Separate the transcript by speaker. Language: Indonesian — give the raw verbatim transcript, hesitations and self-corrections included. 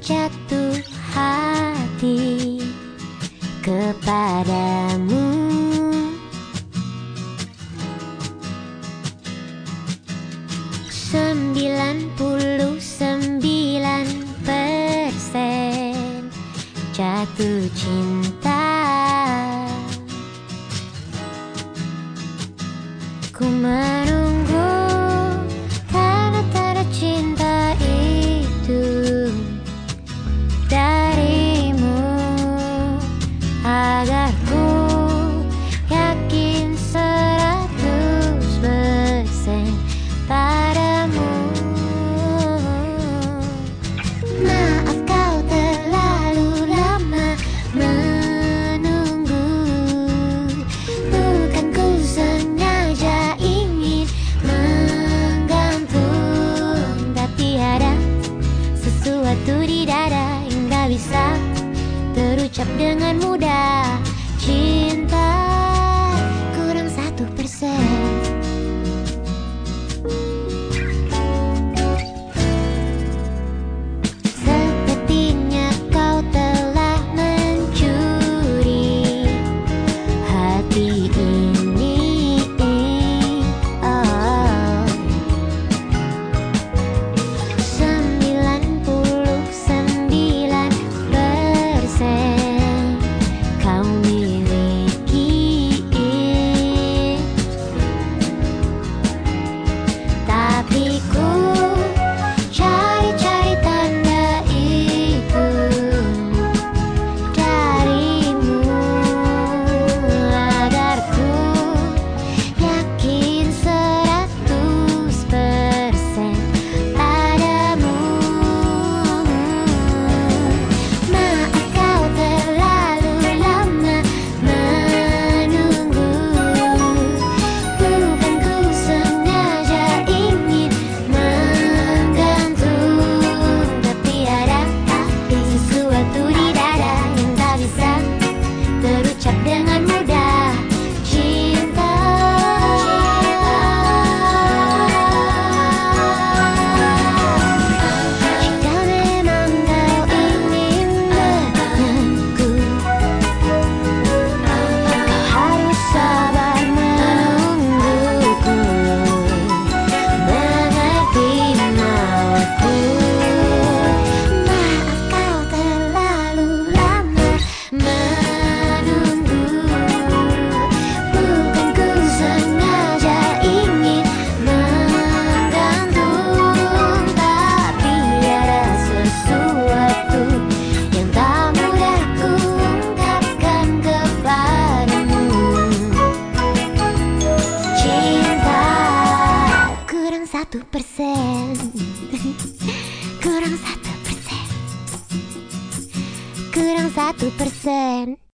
Speaker 1: jatuh hati kepadamu. Sembilan puluh sembilan persen jatuh cinta. Ku menunggu tanda-tanda cinta itu darimu, agar ku yakin seratus persen padamu. Maaf kau terlalu lama menunggu, bukan ku sengaja ingin menggantung, tapi ada sesuatu di dada yang gak bisa terucap dengan mudah. Cinta kurang satu persen. Sepertinya kau telah mencuri hati ini. Oh. Sembilan puluh sembilan persen kau miliki, tapi ku cari-cari tanda itu darimu, agar ku yakin seratus persen padamu. Maaf kau terlalu lama menunggu, bukan ku sengaja ingin menggantung, tapi ada sesuatu di dada yang tak bisa terucap dengan mudah. Cinta, jika memang kau ingin denganku, kau harus sabar menungguku, mengerti mauku. Maaf kau terlalu lama menunggu, bukan ku sengaja ingin menggantung, tapi ada sesuatu yang tak mudah ku ungkapkan kepadamu. Cinta kurang satu persen. Kurang satu persen. Kurang satu persen.